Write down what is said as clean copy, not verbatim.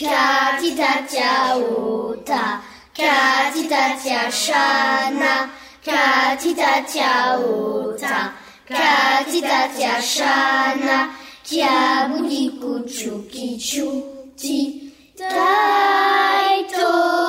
Katitatia uta, katitatia shana, katitatia uta, katitatia shana, kia budi kuchu kichu ti taito.